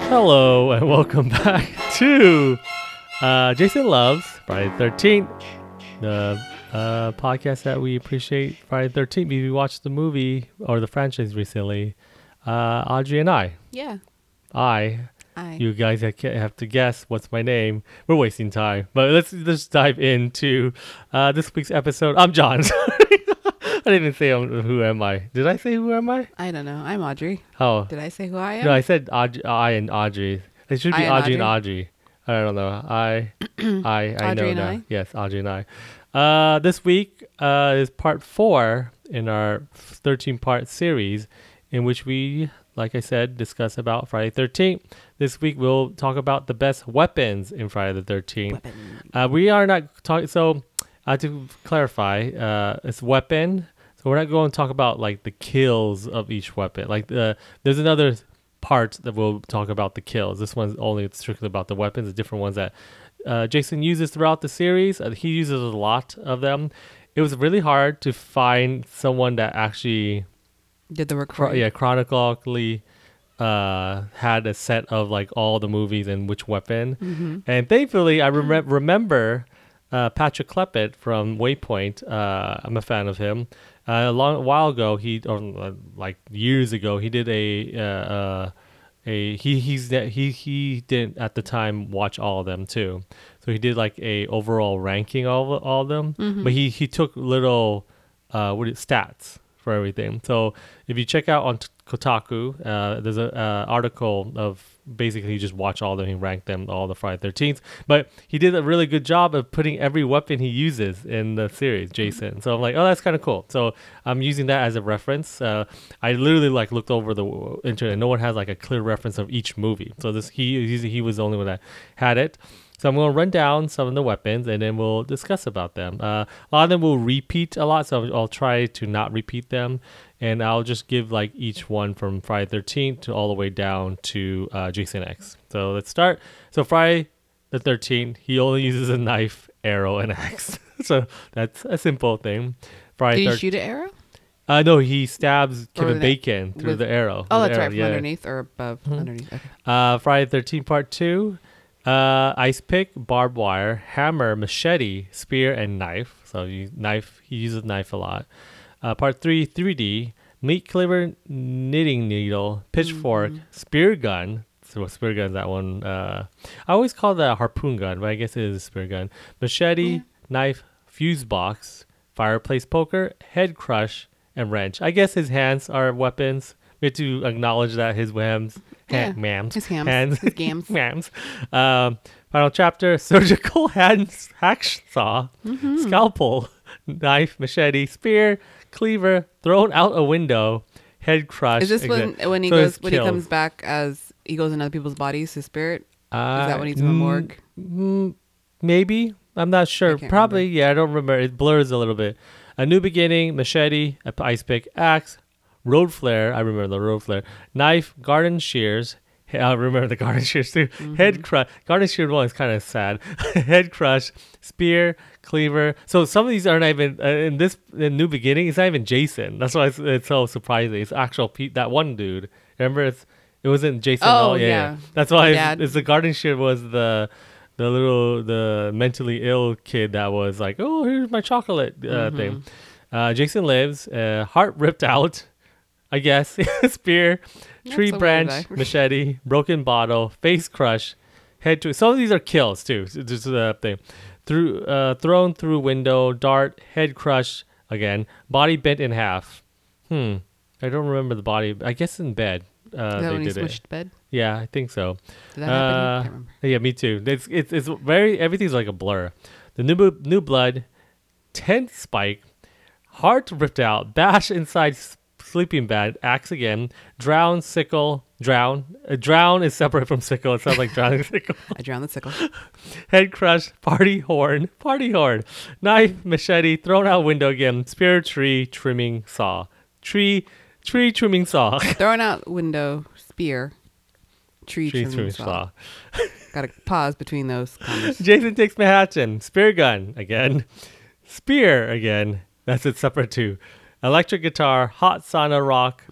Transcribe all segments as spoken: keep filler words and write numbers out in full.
Hello and welcome back to uh, Jason Loves Friday the thirteenth, the uh, podcast that we appreciate Friday the thirteenth. We watched the movie or the franchise recently. Uh, Audrey and I. Yeah. I. I. You guys have to guess what's my name. We're wasting time, but let's just dive into uh, this week's episode. I'm John. I didn't even say um, who am I. Did I say who am I? I don't know. I'm Audrey. Oh. Did I say who I am? No, I said Aud- I and Audrey. It should be I Audrey and and Audrey. I don't know. I I I know Audrey and now. I? Yes, Audrey and I. Uh, this week uh, is part four in our thirteen-part series, in which we, like I said, discuss about Friday the thirteenth. This week we'll talk about the best weapons in Friday the thirteenth. Uh, we are not talking. So uh, to clarify, uh, it's weapon. So we're not going to talk about like the kills of each weapon. Like the there's another part that we'll talk about the kills. This one's only strictly about the weapons. The different ones that uh, Jason uses throughout the series. Uh, he uses a lot of them. It was really hard to find someone that actually did the work. Chro- yeah, chronologically uh, had a set of like all the movies and which weapon. Mm-hmm. And thankfully, I rem- remember uh, Patrick Klepek from Waypoint. Uh, I'm a fan of him. Uh, a long while ago, he or uh, like years ago, he did a uh, uh, a he he's he he didn't at the time watch all of them too, so he did like a overall ranking of all of them. Mm-hmm. But he he took little uh what is stats for everything. So if you check out on T- Kotaku, uh, there's a uh, article of basically you just watch all of them, he ranked them, all the Friday the thirteenth. But he did a really good job of putting every weapon he uses in the series, Jason. So I'm like, oh, that's kind of cool. So I'm using that as a reference. Uh, I literally like looked over the internet. No one has like a clear reference of each movie. So this he he, he was the only one that had it. So I'm going to run down some of the weapons and then we'll discuss about them. Uh, a lot of them will repeat a lot, so I'll, I'll try to not repeat them. And I'll just give like each one from Friday the thirteenth to all the way down to uh, Jason X. So let's start. So Friday the thirteenth, he only uses a knife, arrow, and axe. So that's a simple thing. Friday Did he thir- shoot an arrow? Uh, no, he stabs Kevin the- Bacon through with- the arrow. Oh, with that's the right. arrow, From yeah. underneath or above? Mhm. Underneath. Okay. Uh, Friday the thirteenth Part two. Uh, ice pick, barbed wire, hammer, machete, spear, and knife. So you knife, he uses knife a lot. Uh, part three, three D, meat cleaver, knitting needle, pitchfork, Mhm. spear gun. So a spear gun, that one. Uh, I always call that a harpoon gun, but I guess it is a spear gun. Machete, Yeah. knife, fuse box, fireplace poker, head crush, and wrench. I guess his hands are weapons. We have to acknowledge that his hams, Yeah. ha- mams, His hams. hands, His gams. mams. Um, final chapter: surgical hand hacksaw, Mm-hmm. scalpel, knife, machete, spear, cleaver, thrown out a window, head crush. Is this when exit- when he so goes it's when he kills. comes back as he goes in other people's bodies, his spirit? Uh, Is that when he's in the mm, morgue? mm, maybe. I'm not sure. can't Probably. Yeah, I don't remember. It blurs a little bit. A new beginning, machete, a p- ice pick, axe, road flare. I remember the road flare. Knife, garden shears. he- I remember the garden shears too. Mm-hmm. Head crush. Garden sheared one is kind of sad. Head crush, spear, cleaver. So some of these aren't even uh, in this in new beginning. It's not even Jason. That's why it's, it's so surprising. It's actual Pete. That one dude. Remember, it's it wasn't Jason. at Oh, all? yeah. yeah. That's why Dad. it's, it's the garden shear was the the little the mentally ill kid that was like, oh, here's my chocolate uh, Mhm. thing. Uh, Jason lives. Uh, heart ripped out. I guess spear, That's tree a weird branch, guy. machete, broken bottle, face crush, head to. Some of these are kills too. So just the thing. Through uh, thrown through window, dart, head crush again, body bent in half. Hmm. I don't remember the body. I guess in bed. Uh, Is that they when he did it. switched bed? Yeah, I think so. Did that happen? Uh, I can't remember. Yeah, me too. It's it's, it's very everything's like a blur. The new bo- new blood, tent spike, heart ripped out, bash inside s- sleeping bag, axe again, drown, sickle, drown. Uh, drown is separate from sickle. It sounds like drowning sickle. I drowned the sickle. Head crush, party horn, party horn, knife, machete, thrown out window again, spear, tree, trimming saw, tree, tree trimming saw. Throwing out window, spear, tree, Tree trimming trimming saw. saw. Got to pause between those comments. Jason takes Manhattan. Spear gun again. Spear again. That's it separate too. Electric guitar. Hot sauna rock. Mm.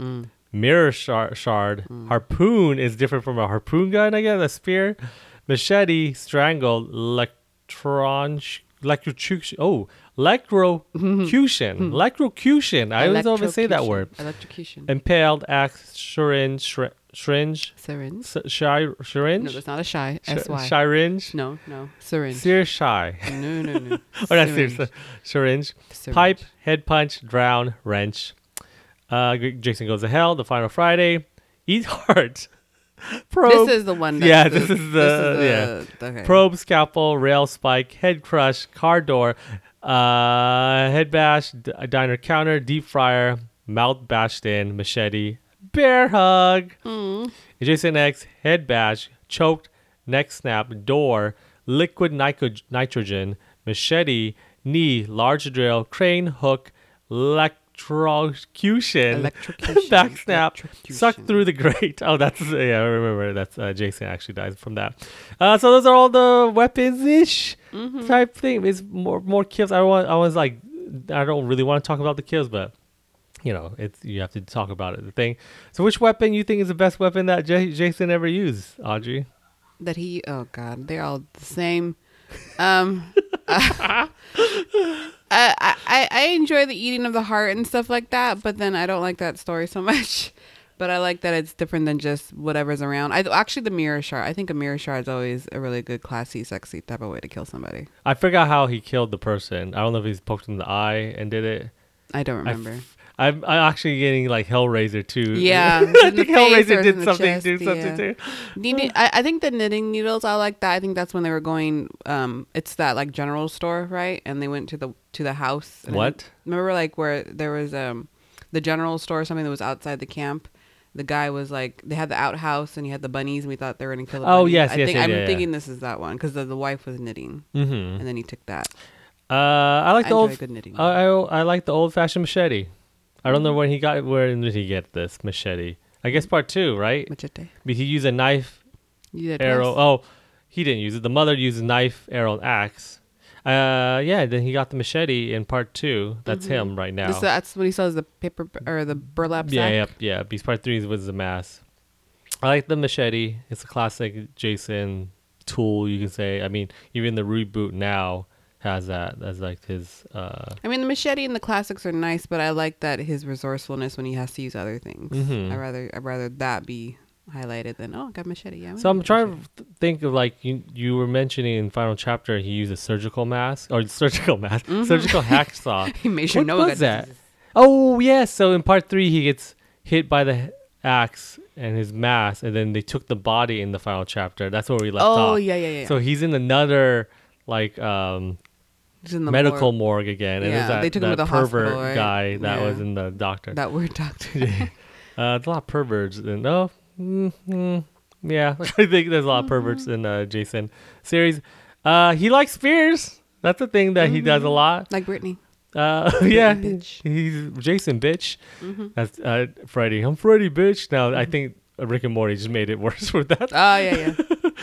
Mirror shard, shard. Mm. Harpoon is different from a harpoon gun, I guess, a spear. Machete, strangled, electron, electrocution. Oh, electrocution. Electrocution. I always always say that word. Electrocution. Impaled, axe, syringe, shri- syringe, Syringe. s- shy, syringe. No, that's not a shy. Sh- S Y. Syringe. No, no. Syringe. Sear shy. No, no, no. Oh, that's Syringe. serious. Syringe. Syringe. Pipe, head punch, drown, wrench. Uh, G- Jason Goes to Hell, The Final Friday. Eat Heart. Probe. This is the one. That's Yeah, the, this is the- yeah. Okay. Probe, scalpel, rail spike, head crush, car door, uh, head bash, d- diner counter, deep fryer, mouth bashed in, machete, bear hug. Mm. Jason X, head bash, choked, neck snap, door, liquid nitro- nitrogen, machete, knee, large drill, crane, hook, electrocution, Electrocution. back snap, Electrocution. suck through the grate. Oh, that's, yeah, I remember that's uh, Jason actually dies from that. Uh, so those are all the weapons-ish Mhm. type thing. It's more more kills. I want. I was like, I don't really want to talk about the kills, but you know, it's you have to talk about it. The thing. So, which weapon you think is the best weapon that J- Jason ever used, Audrey? That he. Oh God, they're all the same. Um. uh, I, I I enjoy the eating of the heart and stuff like that, but then I don't like that story so much. But I like that it's different than just whatever's around. I actually the mirror shard. I think a mirror shard is always a really good, classy, sexy type of way to kill somebody. I forgot how he killed the person. I don't know if he's poked him in the eye and did it. I don't I remember. f- I'm, I'm actually getting like Hellraiser too. Yeah, I in the think face Hellraiser or did in the something. chest, Did something yeah. too. Knitting, I, I think the knitting needles. I like that. I think that's when they were going. Um, it's that like general store, right? And they went to the to the house. And What? Remember, like where there was um, the general store, or something that was outside the camp. The guy was like, they had the outhouse and you had the bunnies, and we thought they were gonna kill the Oh, bunnies. yes, I yes, think, yeah, I'm yeah, yeah. thinking this is that one because the, the wife was knitting, Mm-hmm. and then he took that. Uh, I like I the enjoy old. good knitting. I, I I like the old fashioned machete. I don't know when he got. Where did he get this machete? I guess part two, right? Machete. But he used a knife, You did arrow. twice? Oh, he didn't use it. The mother used a knife, arrow, and axe. Uh, yeah. Then he got the machete in part two. That's Mhm. him right now. This, that's what he sells, the paper or the burlap sack. Yeah, yeah, yeah. Beast Part Three was the mask. I like the machete. It's a classic Jason tool, you can say. I mean, even the reboot now has that as like his. Uh, I mean, the machete and the classics are nice, but I like that his resourcefulness when he has to use other things. Mhm. I rather I rather that be highlighted than oh, I got machete. Yeah. I so I'm got trying machete. to think of like you. You were mentioning in final chapter he used a surgical mask or surgical mask, Mhm. surgical hacksaw. He made sure What no one was got that? diseases. Oh yes. So in part three he gets hit by the axe and his mask, and then they took the body in the final chapter. That's where we left Oh off. yeah, yeah, yeah. So he's in another like um He's in the medical morgue. morgue again, and Yeah, there's that, they took him that to the pervert hospital, right? guy that Yeah. was in the doctor. That weird doctor. uh, there's a lot of perverts in oh mm, mm, yeah I think there's a lot of perverts Mm-hmm. in uh, Jason series. Uh, he likes spears. That's a thing that he does a Mhm. lot. Like Brittany. Uh, yeah, bitch. he's Jason bitch. Mm-hmm. That's uh, Freddy. I'm Freddy bitch. Now I think Rick and Morty just made it worse with that. Oh yeah, yeah.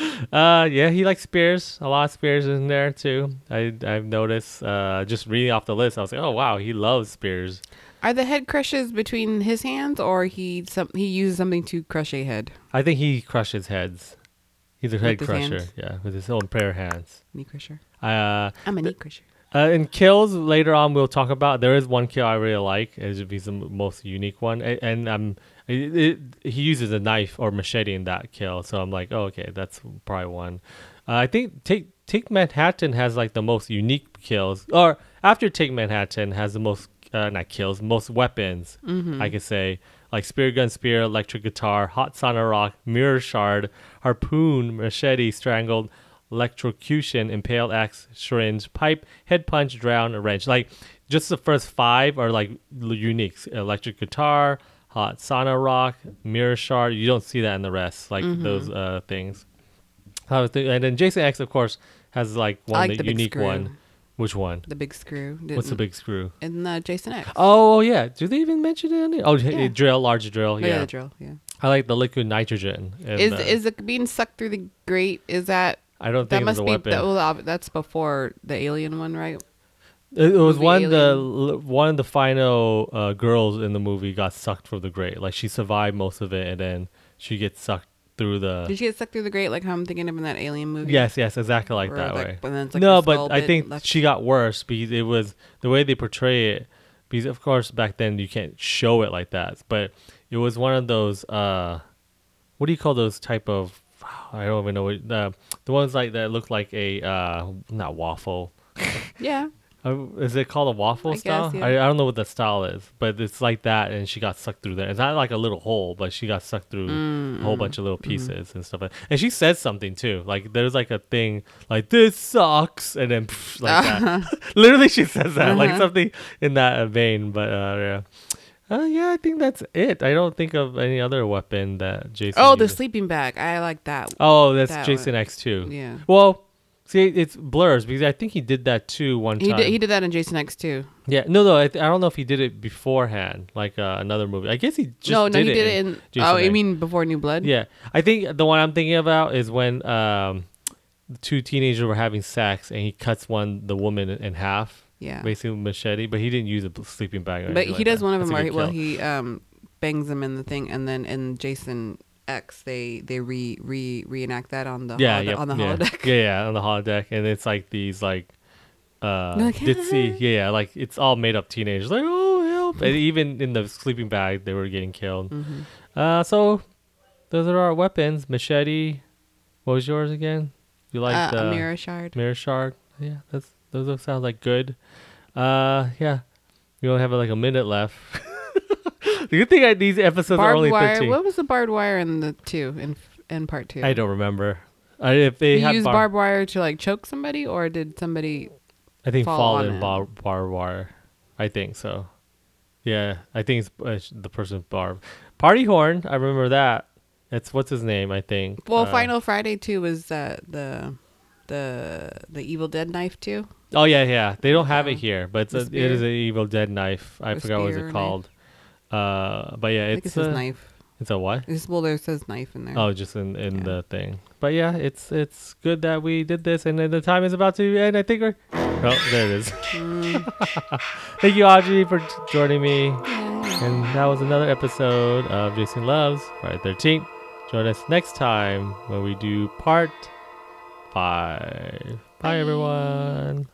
Uh, yeah, he likes spears. A lot of spears in there too. I I've noticed. Uh, just reading off the list, I was like, oh wow, he loves spears. Are the head crushes between his hands, or he some he uses something to crush a head? I think he crushes heads. He's a head his crusher. hands? Yeah, with his own pair of hands. Knee crusher. Uh, I'm a The- knee crusher. uh, in kills later on we'll talk about. There is one kill I really like. It's he's the m- most unique one, and, and um, it, it, he uses a knife or machete in that kill. So I'm like, oh, okay, that's probably one. Uh, I think take take Manhattan has like the most unique kills, or after Take Manhattan has the most uh, not kills, most weapons. Mm-hmm. I could say like spear gun, spear, electric guitar, hot sauna rock, mirror shard, harpoon, machete, strangled, electrocution, impaled axe, syringe, pipe, head punch, drown, wrench. Like just the first five are like l- unique. Electric guitar, hot sauna rock, mirror shard. You don't see that in the rest, like Mhm. those uh, things. I was think- and then Jason X, of course, has like I one like the, the big unique screw. one. Which one? The big screw. What's the Didn't- big screw? In uh, Jason X. Oh yeah, do they even mention it? In it? Oh, Yeah. drill, large drill. Oh, yeah, Yeah, the drill. Yeah. I like the liquid nitrogen. And, Is uh, is it being sucked through the grate? Is that I don't that think it's must a be weapon. that, well, ob- that's before the alien one, right? It, it was movie one the Alien. l- one of the final uh, girls in the movie got sucked from the grate. Like she survived most of it, and then she gets sucked through the. Did she get sucked through the grate like how I'm thinking of in that Alien movie? Yes, yes, exactly like Or that like- way. and then it's like no, her but skull I bit think left- she got worse because it was the way they portray it. Because of course back then you can't show it like that, but it was one of those. Uh, what do you call those type of? I don't even know what the the ones like that look like a uh, not waffle. Yeah. Uh, is it called a waffle I style? guess, yeah. I, I don't know what the style is, but it's like that, and she got sucked through there. It's not like a little hole, but she got sucked through Mm, a whole mm, bunch of little mm. pieces and stuff like. And she said something too, like there's like a thing like this sucks, and then pff, like that. Literally, she says that like Uh-huh. something in that vein. But uh, yeah, uh, yeah, I think that's it. I don't think of any other weapon that Jason. Oh, the uses. sleeping bag. I like that. Oh, that's that Jason one. X two. Yeah. Well. See, it's blurs because I think he did that too one He time. did, he did that in Jason X too. Yeah, no, no, I, th- I don't know if he did it beforehand, like uh, another movie. I guess he just no, no, did he it. did in- it in. Jason Oh, you X. mean before New Blood? Yeah, I think the one I'm thinking about is when um, the two teenagers were having sex and he cuts one the woman in, in half, Yeah. basically with machete, but he didn't use a b- sleeping bag. Or But anything he like does that. one of That's them a where he, good well kill. he um bangs them in the thing, and then in Jason X they they re re reenact that on the yeah, holodeck, yep, on the yeah. holodeck. yeah, yeah, on the holodeck, and it's like these like. Uh, They're like, ditzy, yeah, yeah, like it's all made up teenagers, like oh help, and even in the sleeping bag they were getting killed. Mm-hmm. Uh, so those are our weapons. Machete. What was yours again? You like uh, the a mirror shard. mirror shard? Yeah, that's those all sound like good. Uh, yeah, we only have like a minute left. The good thing I, these episodes are Barbed only wire. thirteen. What was the barbed wire in the two in in part two? I don't remember. I, if they Did you had use bar- barbed wire to like choke somebody, or did somebody? I think fall fall on in it? bar barbed wire. I think so. Yeah, I think it's uh, sh- the person's barb. Party horn. I remember that. It's what's his name? I think. Well, Uh, Final Friday two was uh, the the the Evil Dead knife too. Oh yeah, yeah. They don't have it Um, here, but it's the a, it is spear. an Evil Dead knife. I Or forgot what spear it's knife. called. Uh, but yeah, I think it it's says a, knife. it's a what? It's, well, there says knife in there. Oh, just in, in Yeah. the thing. But yeah, it's it's good that we did this, and then the time is about to end. I think we're. Oh, there it is. Mm. Thank you, Audrey, for t- joining me. Yeah. And that was another episode of Jason Loves Friday the thirteenth. Join us next time when we do part five. Bye, Bye. everyone.